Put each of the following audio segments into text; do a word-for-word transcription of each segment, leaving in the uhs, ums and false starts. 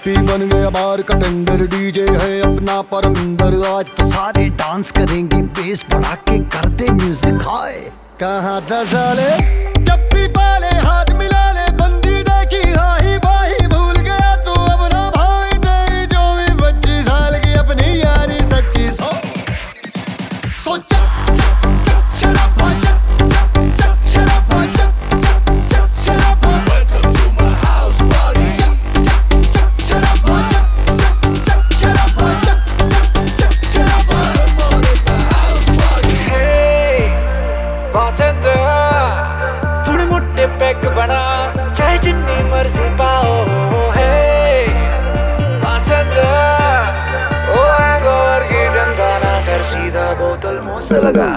जप्पी बन गया बार का टेंडर, डीजे है अपना परमिंदर। आज तो सारे डांस करेंगे, बेस बढ़ा के कर दे म्यूजिक हाय। कहाँ था साले जप्पी पाले, हाथ मिला ले, बंदी देखी हाही बाही, भूल गया तू अपना भाई दे जो भी पच्चीस साल की अपनी यारी सच्ची। सो सो चक चक चक शराबा, चक चक चक शराबा, चक चक चक शराबा। Welcome to my house party. चक चक शराबा, चक चक शराबा, चक चक चक शराबा। Come on in my house party. Hey, bartender, थोड़े मोटे पैक बना, चाहे जितनी मर्जी पाओ। Hey, bartender, ओ हैंगओवर की चिंता ना कर, सीधा बोतल मुंह से लगा।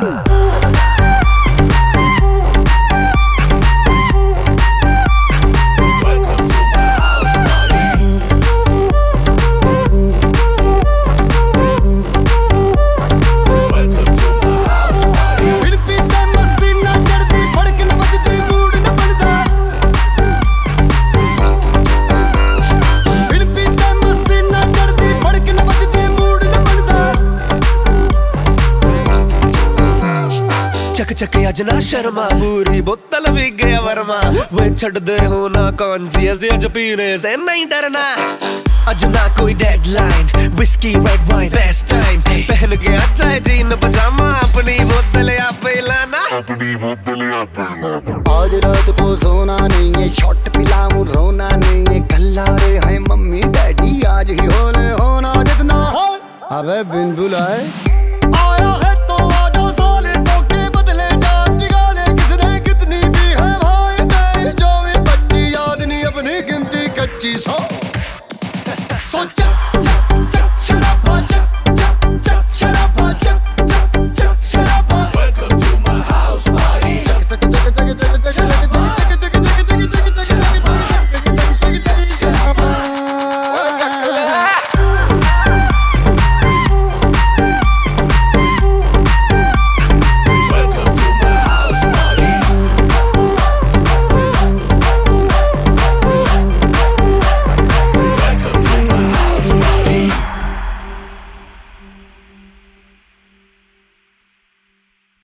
चक चक अज ना शर्मा, पूरी बोतल भी गया वर्मा। वे छड़ दे हो ना कॉन्शियस, अज पीने से नहीं डरना। अज ना कोई deadline, whisky red wine best time. पहन गया चाहे जीन पजामा, अपनी बोतल आप लाना, अपनी बोतल आप लाना। आज रात को सोना नहीं है, शॉट पिलाऊं रोना नहीं है। कल आ रहे हैं मम्मी डैडी, आज ही होले होना जितना हो। अबे बिन बुलाए